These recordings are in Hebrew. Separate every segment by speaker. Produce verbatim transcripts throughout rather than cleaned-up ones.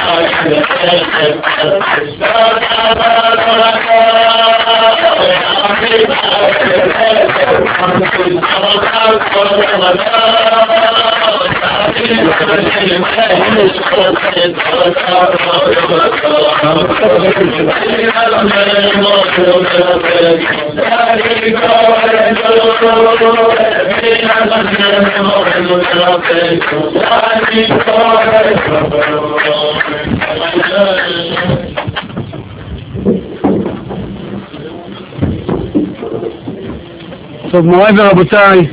Speaker 1: טוב, מוריי ורבותיי,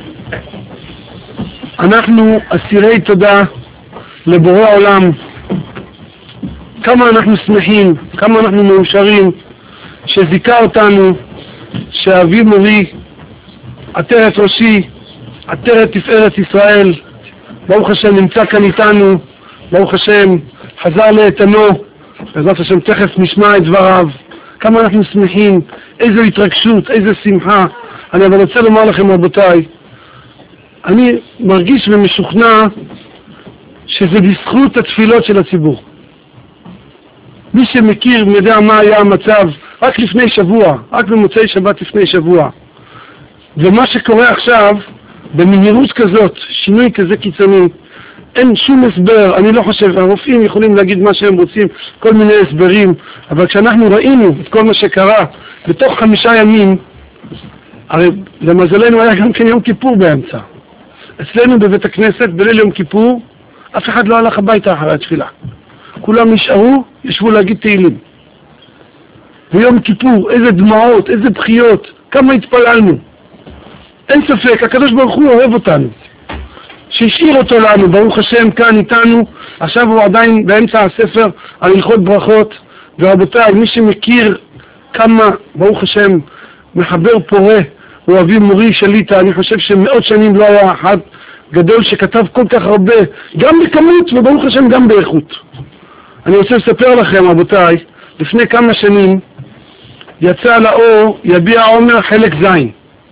Speaker 1: אנחנו אסירי תודה לבורא העולם. כמה אנחנו שמחים, כמה אנחנו מאושרים שזיכה אותנו, שאבי מורי, עטרת ראשי, עטרת תפארת ישראל, ברוך השם נמצא כאן איתנו, ברוך השם חזר לאיתנו, בעזרת השם תכף נשמע את דבריו. כמה אנחנו שמחים, איזו התרגשות, איזו שמחה. אני אבל רוצה לומר לכם רבותיי, אני מרגיש ומשוכנע שזה בזכות התפילות של הציבור. מי שמכיר יודע מה היה המצב רק לפני שבוע, רק במוצאי שבת לפני שבוע. ומה שקורה עכשיו, במהירות כזאת, שינוי כזה קיצוני, אין שום הסבר. אני לא חושב, הרופאים יכולים להגיד מה שהם רוצים, כל מיני הסברים, אבל כשאנחנו ראינו את כל מה שקרה בתוך חמישה ימים, הרי למזלנו היה גם כן יום כיפור באמצע. אצלנו בבית הכנסת בליל יום כיפור אף אחד לא הלך הביתה אחרי התפילה, כולם נשארו, ישבו להגיד תהילים. ויום כיפור, איזה דמעות, איזה בחיות, כמה התפללנו. אין ספק, הקדוש ברוך הוא אוהב אותנו, שהשאיר אותו לנו, ברוך השם כאן איתנו. עכשיו הוא עדיין באמצע הספר על הלכות ברכות. ורבותיי, מי שמכיר כמה ברוך השם מחבר פורה הוא אבי מורי שליטה, אני חושב שמאות שנים לא היה אחד גדול שכתב כל כך הרבה, גם בכמות וברוך השם גם באיכות. אני רוצה לספר לכם רבותיי, לפני כמה שנים יצא לאור יביע עומר חלק זין.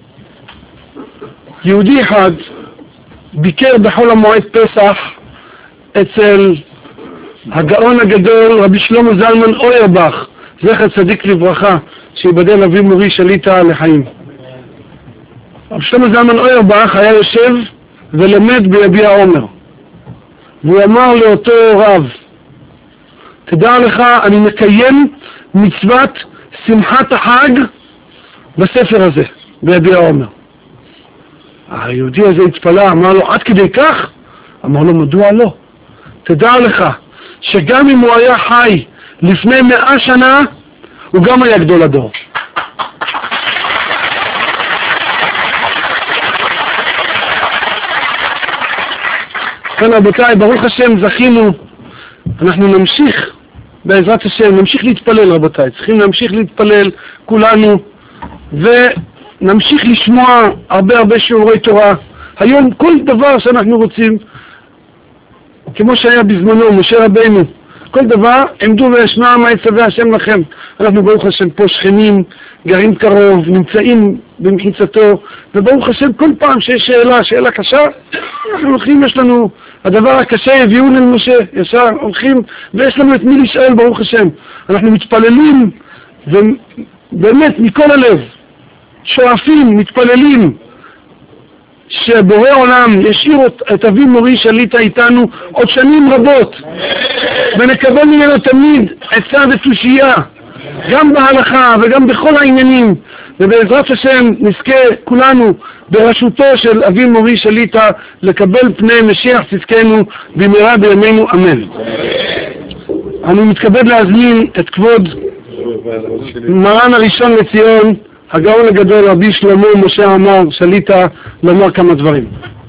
Speaker 1: יהודי אחד ביקר בחול המועד פסח אצל הגאון הגדול רבי שלמה זלמן אוירבך, זכר צדיק לברכה, שיבדל אבי מורי שליטה לחיים. רבי שלמה זלמן אוירבך היה יושב ולמד ביביע עומר, והוא אמר לאותו רב, תדע לך, אני מקיים מצוות שמחת החג בספר הזה, ביביע עומר. היהודי הזה התפלא, אמר לו, עד כדי כך? אמר לו, מדוע לא? תדע לך, שגם אם הוא היה חי לפני מאה שנה, הוא גם היה גדול הדור. כאן רבותיי, ברוך השם זכינו, אנחנו נמשיך בעזרת השם, נמשיך להתפלל רבותיי, צריכים להמשיך להתפלל כולנו, ונמשיך לשמוע הרבה הרבה שיעורי תורה. היום כל דבר שאנחנו רוצים, כמו שהיה בזמנו משה רבינו, כל דבר עמדו וישמע מה יצווה השם לכם. אנחנו ברוך השם פה שכנים, גרים קרוב, נמצאים במחיצתו, וברוך השם כל פעם שיש שאלה, שאלה קשה, אנחנו הולכים, יש לנו הדבר הקשה, יביאון אל משה, ישר הולכים, ויש לנו את מי לשאל ברוך השם. אנחנו מתפללים, ובאמת מכל הלב, שואפים, מתפללים, שבורא עולם ישאיר את אבי מורי שליטה איתנו עוד שנים רבות, ונקבל ממנו תמיד עצה ותושייה, גם בהלכה וגם בכל העניינים, ובעזרת השם נזכה כולנו בראשותו של אבי מורי שליטה לקבל פני משיח צדקנו במהרה בימינו אמן. אני מתכבד להזמין את כבוד מרן הראשון לציון הגאון הגדול רבי שלמה משה עמאר שליטה לומר כמה דברים.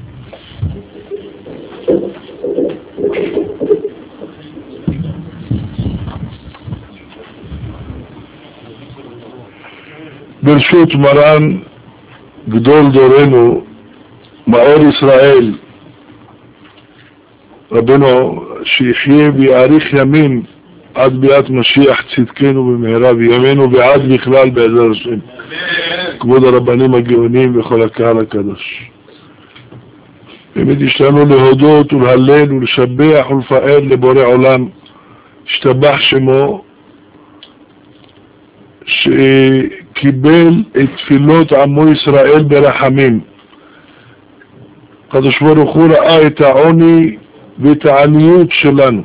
Speaker 2: ברשות מרן גדול דורנו מאור ישראל רבנו שיחיה ויאריך ימים עד ביאת משיח צדקנו במהרה בימינו ועד בכלל בעזרת השם. כבוד הרבנים הגאונים וכל הקהל הקדוש, באמת יש לנו להודות ולהלל ולשבח ולפאר לבורא עולם השתבח שמו, שקיבל את תפילות עמו ישראל ברחמים. הקדוש ברוך הוא ראה את העוני ואת העניות שלנו,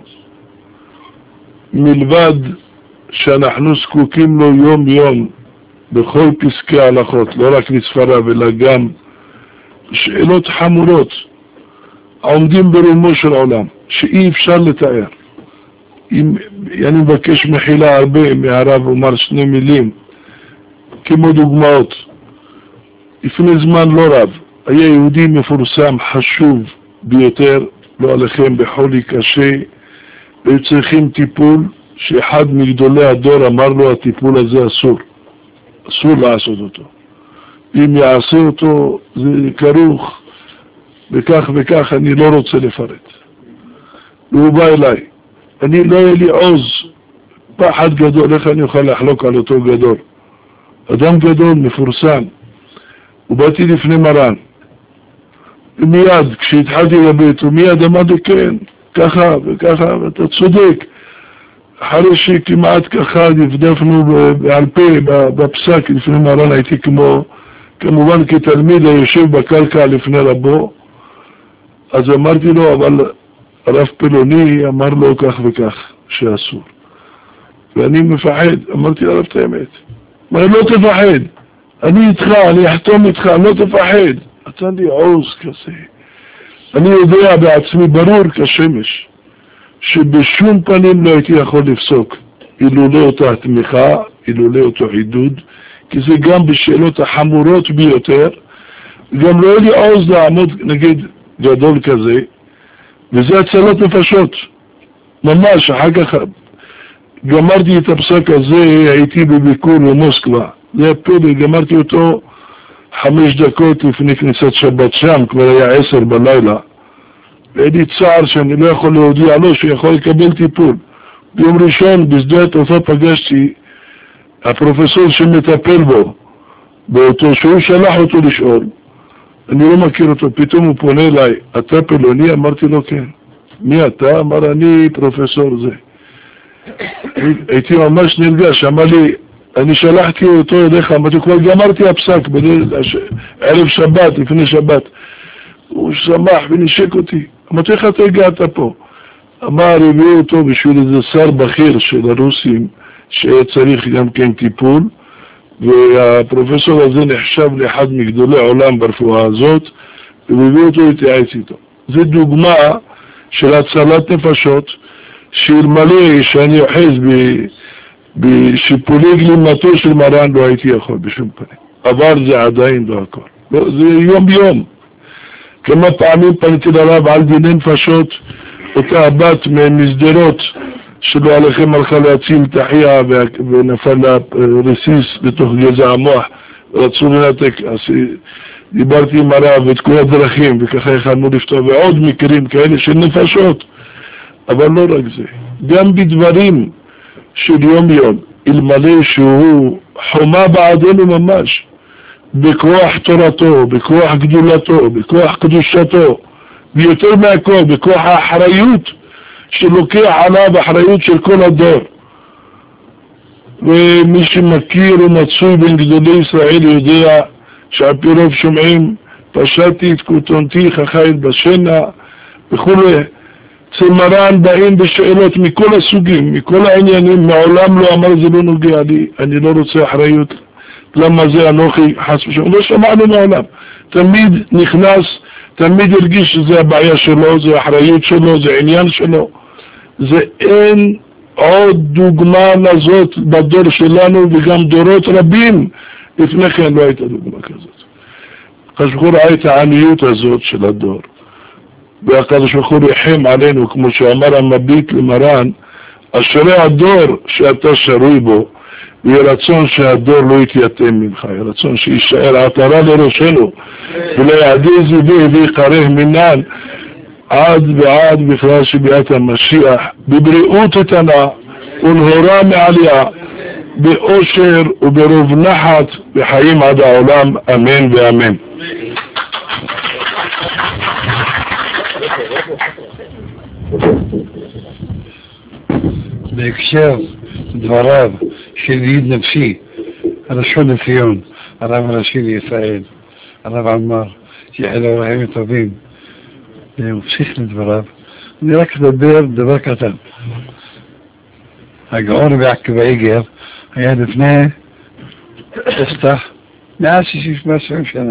Speaker 2: מלבד שאנחנו זקוקים לו יום יום בכל פסקי ההלכות, לא רק לספריו אלא גם שאלות חמורות העומדים ברומו של עולם שאי אפשר לתאר. אם אני מבקש מחילה הרבה מהרב אומר שני מילים כמו דוגמאות. לפני זמן לא רב היה יהודי מפורסם חשוב ביותר, לא עליכם, בחולי קשה, והיו צריכים טיפול שאחד מגדולי הדור אמר לו הטיפול הזה אסור, אסור לעשות אותו, אם יעשה אותו זה כרוך וכך וכך, אני לא רוצה לפרט. והוא בא אליי, אני לא היה לי עוז, פחד גדול, איך אני אוכל לחלוק על אותו גדול, אדם גדול מפורסם. ובאתי לפני מרן, ומיד כשהתחלתי לבית הוא מיד אמר לי כן, ככה וככה, ואתה צודק. אחרי שכמעט ככה נפדפנו בעל פה בפסק לפני מרן, הייתי כמו כמובן כתלמיד היושב בקרקע לפני רבו. אז אמרתי לו, אבל הרב פלוני אמר לו כך וכך שאסור, ואני מפחד. אמרתי לרב את האמת, אמר לא תפחד, אני איתך, אני אחתום איתך, לא תפחד. נתן לי עוז כזה. אני יודע בעצמי ברור כשמש שבשום פנים לא הייתי יכול לפסוק אילולא אותה תמיכה, אילולא אותו עידוד, כי זה גם בשאלות החמורות ביותר, גם לא היה לי עוז לעמוד נגד גדול כזה, וזה הצלת נפשות ממש. אחר כך גמרתי את הפסק הזה, הייתי בביקור במוסקבה, זה היה פלא, גמרתי אותו חמש דקות לפני כניסת שבת שם, כבר היה עשר בלילה, והיה לי צער שאני לא יכול להודיע לו שיכול לקבל טיפול. ביום ראשון בשדה התעופה פגשתי הפרופסור שמטפל בו, באותו שהוא שלח אותו לשאול, אני לא מכיר אותו, פתאום הוא פונה אליי, אתה פלוני? אמרתי לו כן. מי אתה? אמר אני פרופסור זה. הייתי ממש נרגש, אמר לי אני שלחתי אותו אליך, אמרתי כבר גמרתי הפסק בערב שבת, לפני שבת. הוא שמח ונשק אותי, אמרתי איך אתה הגעת פה? אמר הביאו אותו בשביל איזה שר בכיר של הרוסים שהיה צריך גם כן טיפול, והפרופסור הזה נחשב לאחד מגדולי העולם ברפואה הזאת, והביאו אותו להתייעץ איתו. זו דוגמה של הצלת נפשות, שאלמלא שאני אוחז בשיפולי גלימתו של מרן לא הייתי יכול בשום פנים. אבל זה עדיין לא הכל, לא, זה יום יום. כמה פעמים פניתי לרב על דיני נפשות, אותה הבת מסדרות שלא עליכם הלכה להציל תחיה ונפל לה רסיס בתוך גזע המוח, רצו לנתק. אז דיברתי עם הרב את כל הדרכים וככה יכלנו לפתור, ועוד מקרים כאלה של נפשות. אבל לא רק זה, גם בדברים של יום יום, אלמלא שהוא חומה בעדנו ממש, בכוח תורתו, בכוח גדולתו, בכוח קדושתו, ויותר מהכל בכוח האחריות שלוקח עליו, אחריות של כל הדור. ומי שמכיר ומצוי בין גדולי ישראל יודע שעל פי רוב שומעים פשטתי את כותונתי חכיל בשינה וכו'. אצל מרן באים בשאלות מכל הסוגים, מכל העניינים, מעולם לא אמר זה לא נוגע לי, אני לא רוצה אחריות, למה זה אנוכי חס ושלום, לא שמענו מעולם. תמיד נכנס, תמיד הרגיש שזה הבעיה שלו, זה האחריות שלו, זה עניין שלו. זה אין עוד דוגמה לזאת בדור שלנו, וגם דורות רבים לפני כן לא הייתה דוגמה כזאת. הקדוש ברוך הוא ראה את העניות הזאת של הדור, והקדוש ברוך הוא ריחם עלינו, כמו שאמר המביט למרן, אשרי הדור שאתה שרוי בו, ויהיה רצון שהדור לא יתייתם ממך, יהיה רצון שישאר עטרה לראשנו, ולא יעדי זיבי ויקרב מנן, עד ועד בכלל שביאת המשיח, בבריאות איתנה ונהורה מעליה, באושר וברוב נחת, בחיים עד העולם, אמן ואמן.
Speaker 3: בהקשר דבריו של ידיד נפשי, הראשון לציון, הרב הראשי לישראל, הרב עמאר, שיחל אורחים טובים, וממשיך לדבריו. אני רק אדבר דבר קטן. הגאון רבי עקיבא איגר היה לפני פסח מאה שישים ושבע שנה.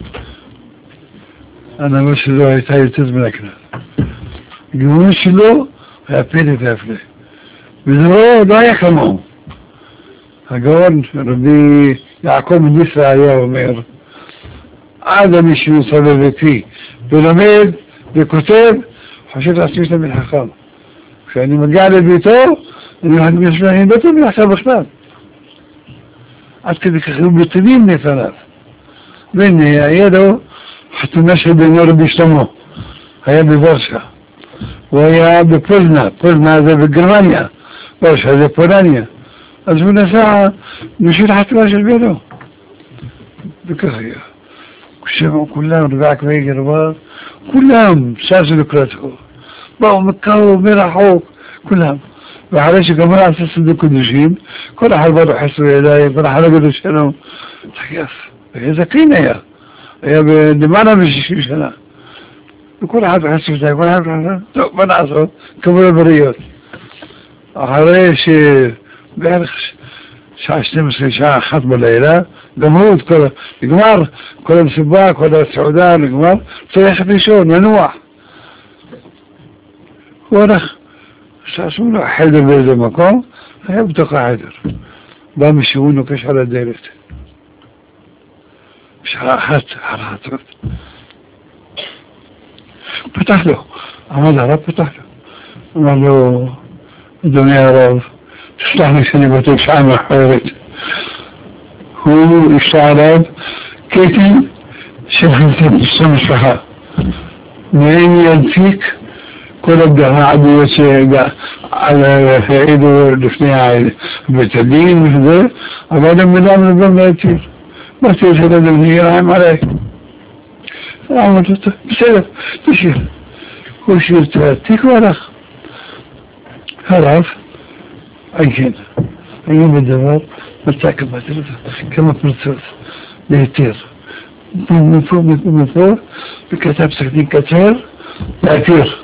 Speaker 3: הנהגה שלו הייתה יותר מן הכלל. הגאון שלו היה פלא והפלא. ודברו לא היה כמוהו. הגאון רבי יעקב מניסרא היה אומר, עד מי שהוא סובב אותי ולומד וכותב, חושב לעצמי תלמיד חכם. כשאני מגיע לביתו, אני מחדש שאני לא תלמיד חכם בכלל. עד כדי כך היו בטלים לפניו. והנה, היה לו חתונה של בנו רבי שלמה, היה בוורשה. הוא היה בפולנה, פולנה זה בגרמניה, ורשה זה פולניה. אז הוא נסע בשביל החתונה של בנו. וכך היה. כששמעו כולם, רבי עקיבא איגר אמר, כולם ששו לקראתו. באו מקאו מרחוק, כולם. ואחרי שגמר עשה סעודת קודשים, כל אחד בא לו חסו ידיים, כל אחד אגדו שלום. תחייף, היה זקן היה. היה למעלה מ-שישים שנה. וכל אחד חסו ידיים, כל אחד חסו, טוב, מה נעשות? כמובן בריות. אחרי שבערך שעה שתים עשרה, שעה אחת בלילה, גמרו את כל, נגמר, כל המסיבה, כל הסעודה, נגמר, צריך לישון, מנוח. הוא הולך, שעשו לו חדר באיזה מקום, היה בתוך החדר. בא מישהו נוקש על הדלת. בשעה אחת, אחת, פתח לו, עמד הרב פתח לו. אמר לו, אדוני הרב, תסלח לי שאני בטח שעה מאחרת. הוא ישתה עליו קטן של חצי משפחה. ואם ינפיק כל העדויות שהעידו לפני בית הדין וזה, אבל הם מדם לבם להטיל. באתי את זה אדוני, ירחם עליי. אמרתי אותו, בסדר, תשאיר. הוא השאיר את התיק והלך. הרב, כן, היו בדבר, מצא כמה פרצות להיתר. מפה, מפה, מפה, וכתב פסק דין קצר, להתיר.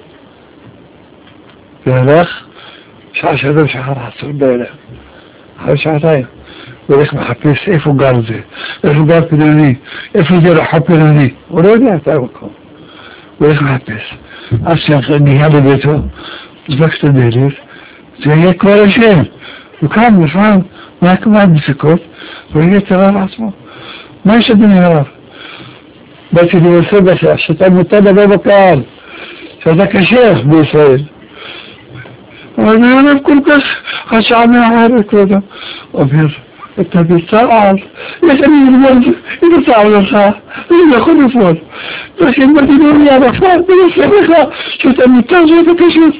Speaker 3: והלך, שעה שעתיים שחר חצור בערב. אחרי שעתיים, הוא הולך מחפש איפה גר זה, איפה גר פלוני, איפה זה רחוב פלוני. הוא לא יודע את המקום. הוא הולך מחפש. אז שנגיע לביתו, דבק את הדלת, זה יהיה כבר השם. הוא קם לפעמים, הוא היה כמעט בספקות, הוא הגיע את הרב עצמו. מה יש אדוני הרב? באתי לבשר בשעה, שאתה מותר לדבר בקהל, שאתה קשר בישראל. אבל אני הרב כל כך, השעה מאחרת כבודו. אומר, אתה בצער, יש אני ללמוד, אם בצער לך, אני לא יכול לפעול. לכן באתי להוריע בפער, ולסך לך, שאתה מותר שאתה קשר.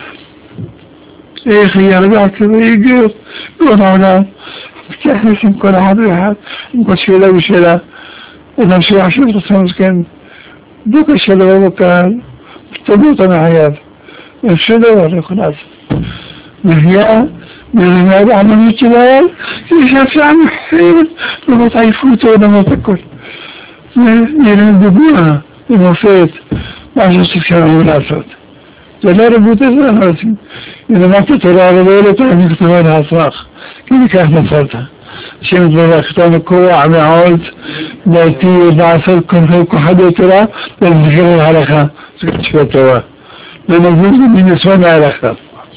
Speaker 3: איך יהיה רבי עקיבא איגר, לא העולם, מתייחס עם כל אחד ואחד, עם כל שאלה ושאלה, אדם שיחשוב את עצמו זקן, לא קשה לבוא בקהל, תבוא אותה מחייו, ואפשר דבר יכול לעשות. נהיה, נראה בעמנות שלהם, יש אפשר מחיר, למות עייפות או למות הכל. נראה דוגמה, למופת, מה שצריכים לעשות. זה לא רבות את זה, אנחנו רוצים. אם למדת תורה ולא לא תורה, אני כתובה לעצמך. כי מכך נפלת. השם יתברך אותנו כוח מאוד להתיר, לעשות כוחדי תורה, ולזכר להלכה. זה תשפט טובה. ונזוז מנסון להלכה.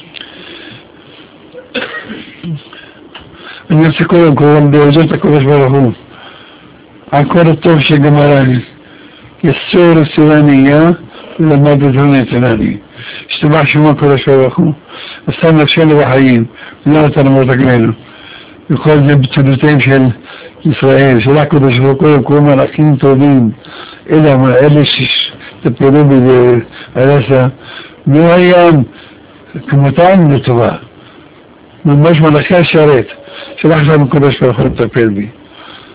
Speaker 3: אני רוצה קודם כל להודות לקדוש ברוך הוא. על כל הטוב שגמרני. יסור סירניה, ולמד את הונתנני. השתבח שמו הקדוש ברוך הוא, ושם נפשנו בחיים, ולא נתנו רגלינו. וכל זה בצדותיהם של ישראל, של הקדוש ברוך הוא, כל מלאכים טובים, אלה, אלה שטפלו בזה, הרסה, לא היה כמותם לטובה. ממש מלאכי השרת, שלח לנו הקדוש ברוך הוא לטפל בי.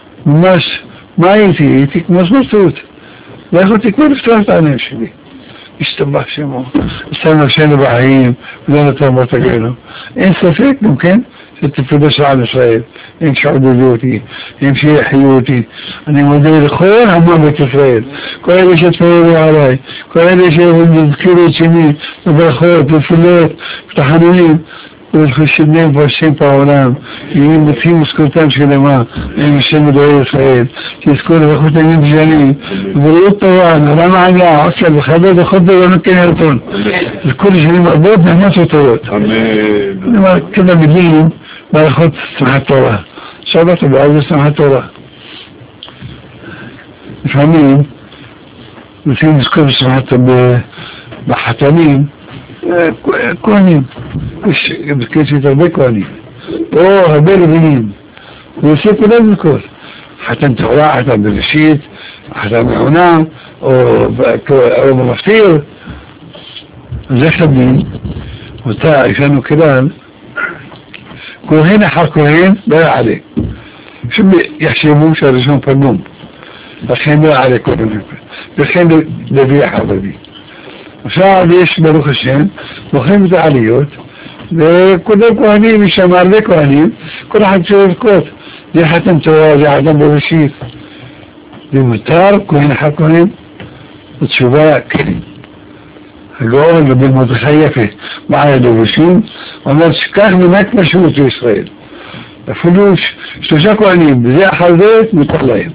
Speaker 3: ממש, מה הייתי? הייתי כמו סמרטוט. לא יכולתי כבר לפתוח את העיניים שלי. ישתבח שמו, שם נפשנו בחיים, ולא נתן מותגנו. אין ספק גם כן, שתפילוש על ישראל, הם שעודדו אותי, הם שיחיו אותי. אני מודה לכל המון בית ישראל, כל אלה שתפלו עליי, כל אלה שהזכירו את שמי, בברכות, בתפילות, בתחנונים, ולחושבים ועושים בעולם, יהיו מוצאים משכורתם שלמה, עם השם מדועי ישראל, שיזכו לברכות הימים בשנים, ובריאות טובה, נורא מעלה, עושה וכבד וכל דבר נותן הרצון. זה כל שנים רבות נהנות וטובות.
Speaker 2: אמן.
Speaker 3: אני אומר, כמה מילים, ברכות שמחת תורה. שבת הבאה זה שמחת תורה. לפעמים, רוצים לזכור בשמחת בחתנים, כהנים, יש בקשת הרבה כהנים, או הרבה לבינים, ועושה כולם לכל, חתן תורה, חתן בראשית, חתן מעונה, או במפטיר, זה חתנים, אותה יש לנו כלל, כהן אחר כהן לא יעלה, יחשבו שהראשון פנום, לכן לא יעלה כהן, לכן לוי החרדי. עכשיו יש ברוך השם, בוחרים את העליות, וכולם כהנים, יש שם הרבה כהנים, כל אחד צריך לבכות, זה חתן תורה, זה חתן בראשית. זה מותר, כהן אחר כהן, התשובה כן. הגאון רבי מרדכי יפה, מעלה דורשים, אומר שכך מנהג פשוט לישראל. אפילו שלושה כהנים, וזה אחר זה מותר להם.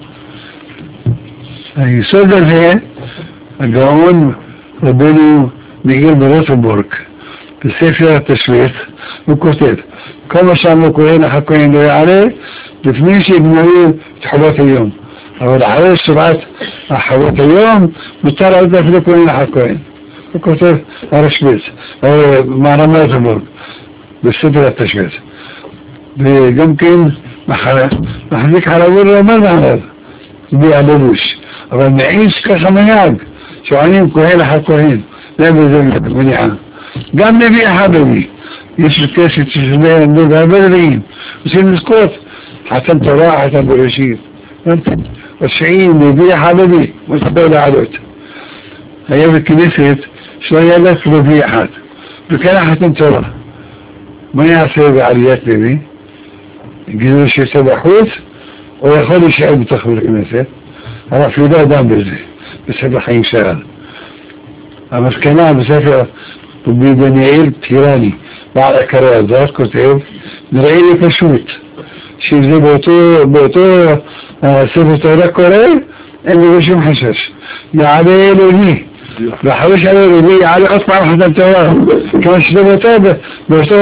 Speaker 3: היסוד הזה, הגאון רבנו מיגל ברוטנבורג, בספר התשבית, הוא כותב, כל מה שאמרו כהן אחר כהן לא יעלה, לפני שיגמרו את חובות היום. אבל אחרי שבעת חובות היום, מותר עוד אפילו כהן אחר כהן. הוא כותב הרשבית, מערם רוטנבורג, בספר התשבית. וגם כן, מחזיק חלבו לא אומר מעליו, בלי הלבוש. אבל מעיש ככה מנהג, שעונים כהן אחר כהן, זה בזה מניעה. גם נביא אחד נביא, יש כסף ששווה עמדו והרבה נביאים, עושים לזכות, חתן תורה, חתן בראשית. רשעים, נביא אחד נביא, מספר לעלות. היה בכנסת שלא ילך נביא אחד, וכן חתן תורה. מה יעשה בעליית נביא? יגידו שיצא בחוץ, או יכול להישאר בתוך בית הכנסת, אבל אפילו לא אדם בזה. בספר חיים שאל. המסקנה בספר רבי דניאל טירני, בעל עקרי הזאת, כותב, נראה לי פשוט, שאם זה באותו, באותו ספר תורה קורא, אין לי שום חשש. יעלה אלוהי, ואחרי שעלה אלוהי, יעלה עוד פעם חתן תורה, כמו שזה באותו, באותו,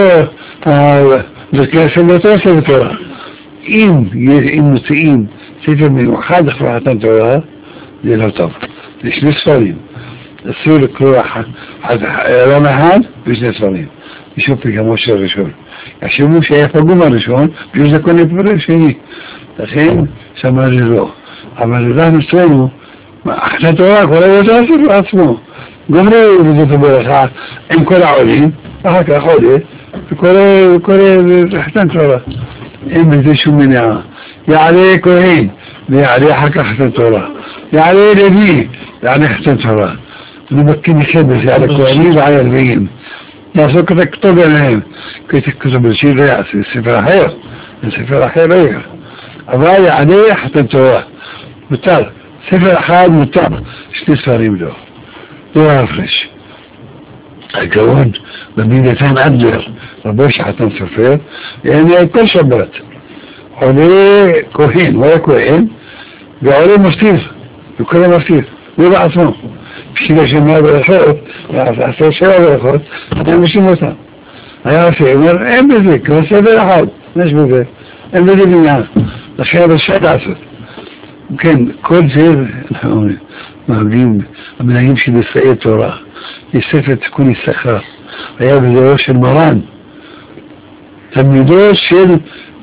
Speaker 3: באותו ספר תורה. אם מוציאים ספר מיוחד אחרי חתן תורה, זה לא טוב. זה שני ספרים. אסור לקרוא רם אחד ושני ספרים. משום פגמו של הראשון. יחשבו שהיה פגום הראשון, ויש זה קונה פגום שני. לכן, שמה זה לא. אבל אנחנו אצלנו, חתן תורה, כל הראשון עשו לעצמו. גומרו בזאת הברכה עם כל העולים, אחר כך חודש, וקורא חתן תורה. אין בזה שום מניעה. יעלה כהן, ויעלה אחר כך חתן תורה. יעלה לוי, יעלה חתן תורה. אני מכיר נכד בזה על הכהנים ועל הלוויים. יעשו כזה כתוב אליהם, כתוב בראשית לא יעשה, ספר אחר, ספר אחר לא יהיה. אבל יעלה חתן תורה. מותר. ספר אחד מותר, שני ספרים לא. לא ההפרש. הגאון במינתן אדלר, רבו שחתן סופר, יענה כל שבת. עולה כהן, הוא היה כהן, ועולה מפתיב, וכל המפתיב, הוא בעצמו. בשביל השמונה ברכות, עשה שבע ברכות, היה משים אותם. היה עושה, אומר, אין בזה, כבר סדר אחד, יש בזה, אין בזה בניין, לכן בשעת לעשות. כן, כל זה, אנחנו מרבים, המנהגים של ישראל תורה, יש ספר תיקון יששכר, היה בדורו של מרן, תלמידו של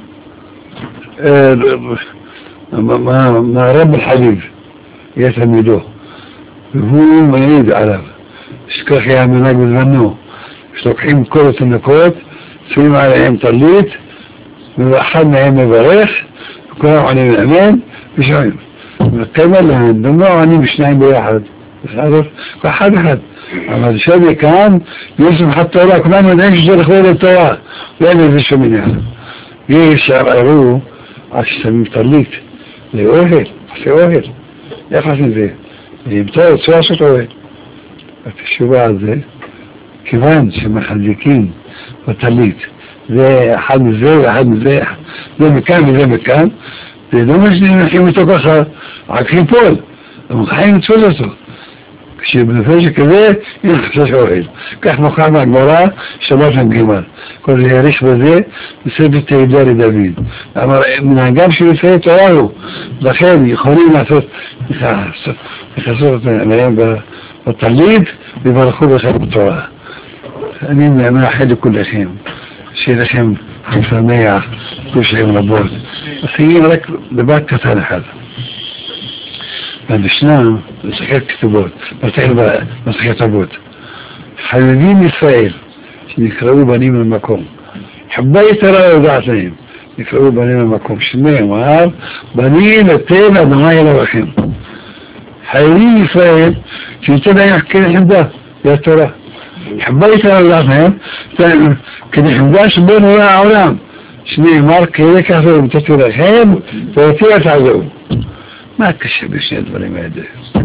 Speaker 3: מהרב החביב, היה תלמידו, והוא מעיד עליו, שכך היה מנהג בזמנו, שלוקחים כל התינוקות, שמים עליהם טלית, ואחד מהם מברך, וכולם עונים לאמן, ושומעים. וכמה להם, לא עונים בשניים ביחד, אחד אחד, אבל שבי כאן, יש שמחת תורה, כולנו יודעים שזה לכבוד התורה, ואין איזה שום עניין. יש שערערו, עד ששמים טלית, לאוהל, עושה אוהל. איך עושים זה? למצוא, צריך לעשות אוהל. התשובה על זה, כיוון שמחזיקים בטלית, זה אחד מזה ואחד מזה, זה מכאן וזה מכאן, זה לא משנים אותו ככה, רק ליפול, הם חיים לצפות אותו. כשבנפש שכזה, אין חשש אוהל. כך מוכר מהגמרא, שבת מגימל. כל זה יריך בזה, בסדר תהילה לדוד. אמר, מנהגם של ישראל תורה הוא, לכן יכולים לעשות, לחסות להם בטלית, וברכו בכם בתורה. אני מאחל לכולכם, שיהיה לכם שמח, יש להם רבות. עשיין רק דבר קטן אחד. במשנה, מסכת כתובות, מסכת אבות. חייבים ישראל, שנקראו בנים במקום. חבה יתרה יודעת להם, נקראו בנים במקום. שני אמר, בנים אתם אדוני אלוהיכם. חייבים ישראל, שייתן להם כנחמדה, זה התורה. חבה יתרה יודעת להם, כנחמדה שבו נורא העולם. שני אמר, כאלה ככה ונתתי לכם, ורציע תעזוב. מה קשה בשני הדברים האלה?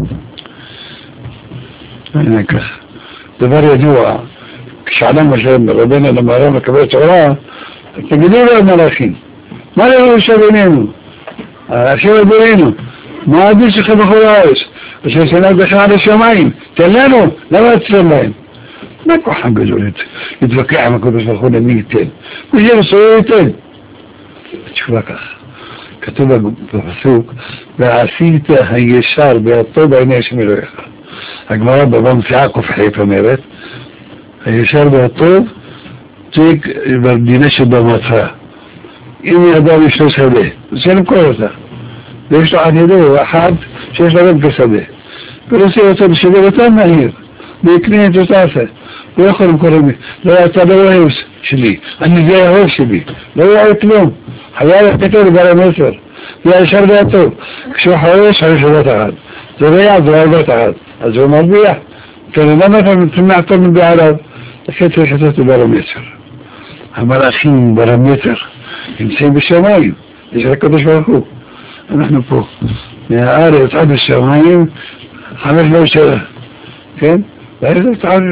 Speaker 3: הנה כך. דבר ידוע, כשאדם משלם רבנו למערב לקבל תורה, תגידו לו המלאכים, מה לנו יושב בינינו? השם אדונינו, מה עדיף שלך בכל הארץ? אשר שנק בך על השמיים, תן לנו, למה תצלם להם? מה כוחם גדולת? להתווכח עם הקודש ברוך הוא למי ייתן? מי שרצוי ייתן. התשובה כך. כתוב בפסוק, ועשית הישר והטוב בעיני השם אלוהיך. הגמרא בבא מציאה קופחית אומרת, הישר והטוב, תיק במדינה שבמצרה. אם אדם יש לו שדה, זה למכור אותה. ויש לו עד ידו אחד שיש לו גם כשדה. ורוצה אותו בשדה אותה מהיר, ויקנה את אותה עשה. לא יכול למכור למי. לא, אתה לא אוהב שלי, אני זה האוהב שלי. לא אוהב כלום. חייב לתת לו לבעל המסר. זה הישר והטוב. כשהוא חורש, חורש שבת אחת. זה לא יעד, זה לא יעד אחת. אז הוא מרביע. כנראה אתה תמנע טוב מבעליו. לכן צריך לתת לבעל המסר. המלאכים בעל המסר נמצאים בשמיים. יש רק קדוש ברוך הוא. אנחנו פה. מהארץ עד השמיים, חמש לא שלה. כן? ואיזה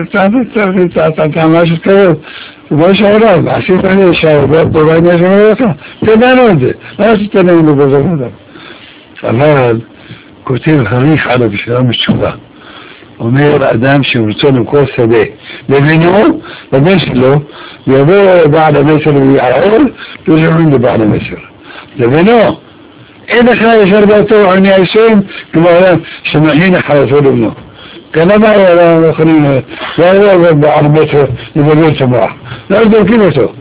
Speaker 3: טעמה שתקרב. ובוא שעולם, עשית לי ישר, ובוא בעיני שמור לך, תדענו את זה, מה עשית לנו בזמן? אבל כותב הריך עליו בשבילה משתובה, אומר אדם שרוצה למכור שדה, לבינו, לבן שלו, ויבוא בעל המסר ויערער, וירשמים לבעל המסר. לבינו, אין לך ישר באותו עיני הישום, כמו שמכין חלצו לבנו. כנמה לא יכולים, לא יבוא בעל המסר לבנו את המוח. לא דורקים אותו.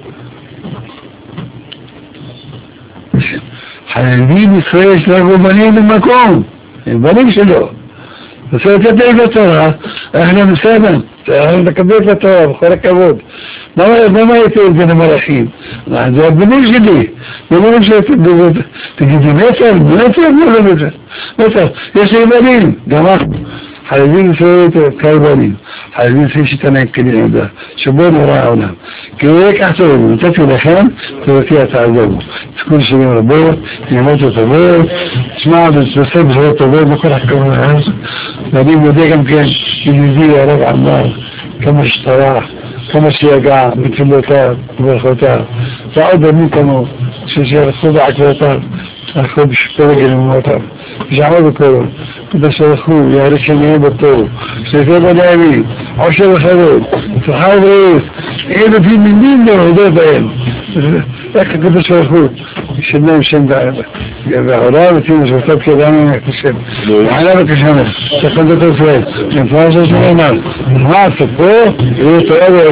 Speaker 3: חייבים ישראל שלנו בנים במקום, הם בנים שלו. רוצה לתת להם בתורה, אנחנו בסדר, אנחנו לקבל את התורה בכל הכבוד. למה הייתי את זה למלאכים? זה הבנים שלי, בנים שלי, תגידי מטר, מטר, מטר, מטר, יש לי בנים, גם אנחנו. חייבים ישראל כל בנים, חייבים ישראל שתנאים כדי עמדה, שבו נורא העולם. כי הוא יקח טוב, נתתי לכם, תורתי תעזוב. תקון שנים רבות, נעמות הטובות, תשמע ותעשה בשורות טובות בכל הכבוד הארץ. ואני מודה גם כן, ידידי הרב עמר, כמה שטרח, כמה שיגע בתפילותיו וברכותיו. ועוד בנים כמו, ששלחו בעקבותיו, הלכו בשפורגל למותיו. ושעמוד בקורם, כדי שלחו, יעריך ימיהם בטוב, שתהיה בנעמים, עושר וחרות, צלחה ובריאות, אין לפי מילים להודות בהם. איך כדי שלחו, ישנם שם והעולם, ותהיו שבטוב כאדם מהקדושים. ועלה בקשנה, שכנדות ישראל, נפרש את שמונה, נפרש את פה, ויהיה תורה